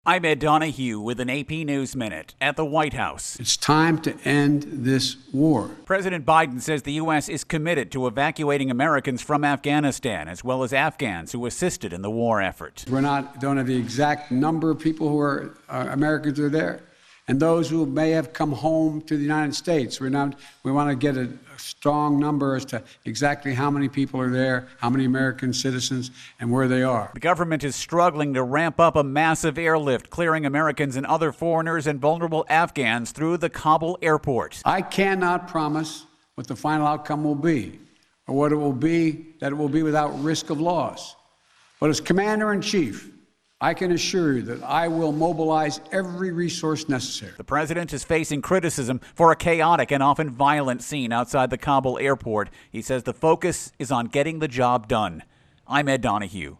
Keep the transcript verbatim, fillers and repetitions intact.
I'm Ed Donahue with an A P News Minute at the White House. It's time to end this war. President Biden says the U S is committed to evacuating Americans from Afghanistan, as well as Afghans who assisted in the war effort. We're not don't have the exact number of people who are uh, Americans who are there, and those who may have come home to the United States. We're not. We want to get a, a strong number as to exactly how many people are there, how many American citizens, and where they are. The government is struggling to ramp up a massive airlift, clearing Americans and other foreigners and vulnerable Afghans through the Kabul airport. I cannot promise what the final outcome will be, or what it will be, that it will be without risk of loss. But as Commander-in-Chief, I can assure you that I will mobilize every resource necessary. The president is facing criticism for a chaotic and often violent scene outside the Kabul airport. He says the focus is on getting the job done. I'm Ed Donahue.